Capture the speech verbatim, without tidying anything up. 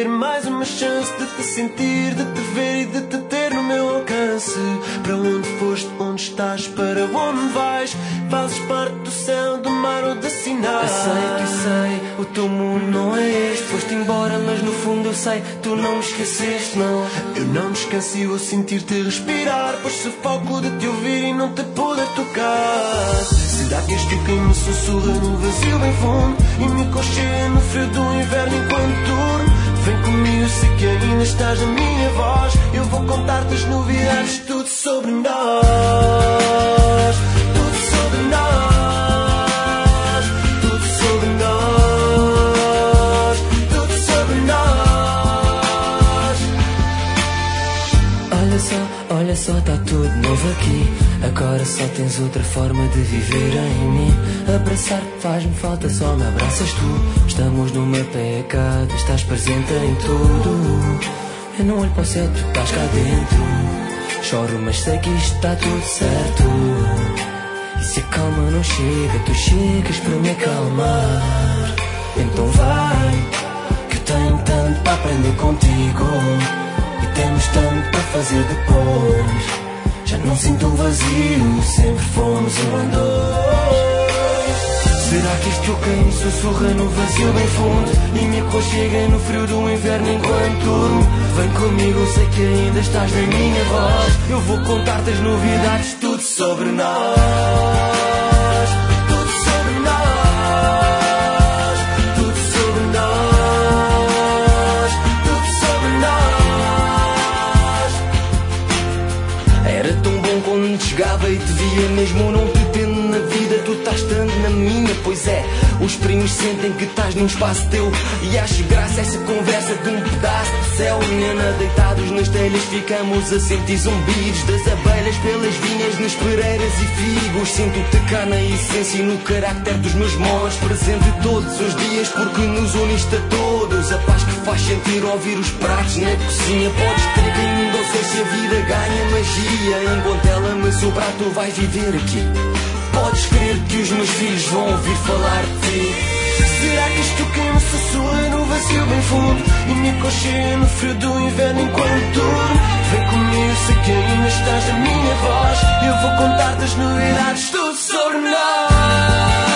ter mais uma chance de te sentir, de te ver e de te ter no meu alcance. Para onde foste, onde estás, para onde vais? Fazes parte do céu, do mar ou de sinais. Aceito e sei, o teu mundo não é este. Foste embora, mas no fundo eu sei, tu não me esqueceste, não. Eu não me esqueci, vou sentir-te respirar, pois sufoco de te ouvir e não te poder tocar. Será que és tu quem me sussurra no vazio bem fundo e me aconchega no frio do inverno enquanto durmo? Vem comigo, sei que ainda estás na minha voz. Eu vou contar-te as novidades, tudo sobre nós. Tudo sobre nós. Tudo sobre nós. Tudo sobre nós. Olha só, olha só, tá tudo novo aqui. Agora só tens outra forma de viver em mim. Abraçar-te faz-me falta, só me abraças tu. Estamos numa pecado, estás presente em tudo. Eu não olho para o céu, tu estás cá dentro. Choro, mas sei que isto está tudo certo. E se a calma não chega, tu chegas para me acalmar. Então vai, que eu tenho tanto para aprender contigo. E temos tanto para fazer depois. Já não sinto o vazio, sempre fomos um a dois. Será que és tu quem me sussurra no vazio bem fundo e me aconchega no frio do inverno enquanto durmo? Vem comigo, sei que ainda estás na minha voz. Eu vou contar-te as novidades, tudo sobre nós. Tudo sobre nós. Tudo sobre nós. Tudo sobre nós. Era tão bom quando te chegava e te via, mesmo não te tendo na vida, tu estás tanto na minha. Pois é, os primos sentem que estás num espaço teu e acho graça essa conversa de um pedaço de céu. Menina, deitados nas telhas ficamos a sentir zumbis das abelhas pelas vinhas, nas pereiras e figos. Sinto-te cá na essência e no carácter dos meus mãos, presente todos os dias porque nos uniste a todos. A paz que faz sentir ouvir os pratos na cozinha. Podes ter vindo, ou seja, a vida ganha magia. Enquanto ela me sobrar, tu vais viver aqui. Podes crer que os meus filhos vão ouvir falar de ti. Será que és tu quem me sussurra no vazio bem fundo e me aconchega no frio do inverno enquanto durmo? Vem comigo, sei que ainda estás na minha voz. Eu vou contar-te as novidades, tudo sobre nós.